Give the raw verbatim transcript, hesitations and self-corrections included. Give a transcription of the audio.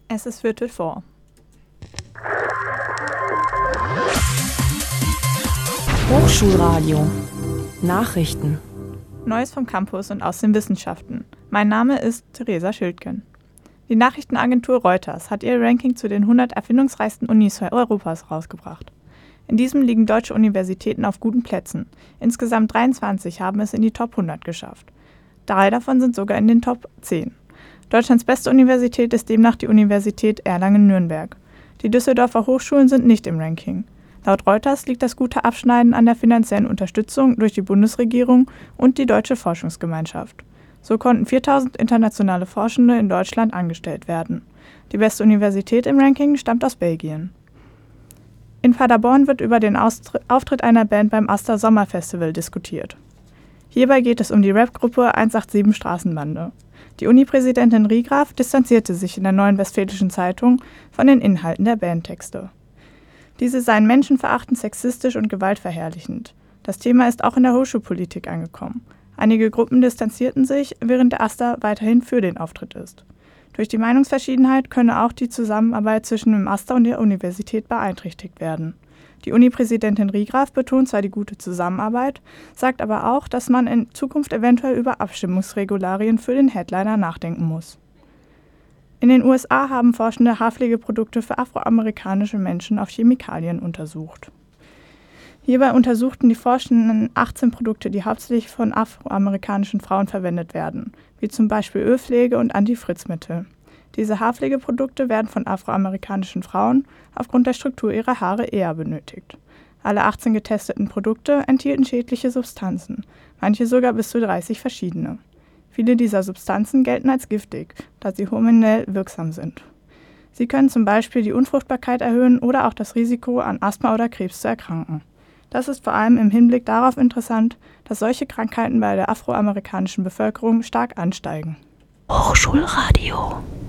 Es ist Viertel vor. Hochschulradio. Nachrichten. Neues vom Campus und aus den Wissenschaften. Mein Name ist Theresa Schildgen. Die Nachrichtenagentur Reuters hat ihr Ranking zu den hundert erfindungsreichsten Unis Europas rausgebracht. In diesem liegen deutsche Universitäten auf guten Plätzen. Insgesamt dreiundzwanzig haben es in die Top hundert geschafft. Drei davon sind sogar in den Top zehn. Deutschlands beste Universität ist demnach die Universität Erlangen-Nürnberg. Die Düsseldorfer Hochschulen sind nicht im Ranking. Laut Reuters liegt das gute Abschneiden an der finanziellen Unterstützung durch die Bundesregierung und die Deutsche Forschungsgemeinschaft. So konnten viertausend internationale Forschende in Deutschland angestellt werden. Die beste Universität im Ranking stammt aus Belgien. In Paderborn wird über den Austr- Auftritt einer Band beim Aster Sommerfestival diskutiert. Hierbei geht es um die Rap-Gruppe eins acht sieben Straßenbande. Die Uni-Präsidentin Riegraf distanzierte sich in der Neuen Westfälischen Zeitung von den Inhalten der Bandtexte. Diese seien menschenverachtend, sexistisch und gewaltverherrlichend. Das Thema ist auch in der Hochschulpolitik angekommen. Einige Gruppen distanzierten sich, während der Aster weiterhin für den Auftritt ist. Durch die Meinungsverschiedenheit könne auch die Zusammenarbeit zwischen dem Aster und der Universität beeinträchtigt werden. Die Uni-Präsidentin Riegraf betont zwar die gute Zusammenarbeit, sagt aber auch, dass man in Zukunft eventuell über Abstimmungsregularien für den Headliner nachdenken muss. In den U S A haben Forschende Haarpflegeprodukte für afroamerikanische Menschen auf Chemikalien untersucht. Hierbei untersuchten die Forschenden achtzehn Produkte, die hauptsächlich von afroamerikanischen Frauen verwendet werden, wie zum Beispiel Ölpflege und Anti-Fritz-Mittel. Diese Haarpflegeprodukte werden von afroamerikanischen Frauen aufgrund der Struktur ihrer Haare eher benötigt. Alle achtzehn getesteten Produkte enthielten schädliche Substanzen, manche sogar bis zu dreißig verschiedene. Viele dieser Substanzen gelten als giftig, da sie hormonell wirksam sind. Sie können zum Beispiel die Unfruchtbarkeit erhöhen oder auch das Risiko, an Asthma oder Krebs zu erkranken. Das ist vor allem im Hinblick darauf interessant, dass solche Krankheiten bei der afroamerikanischen Bevölkerung stark ansteigen. Hochschulradio.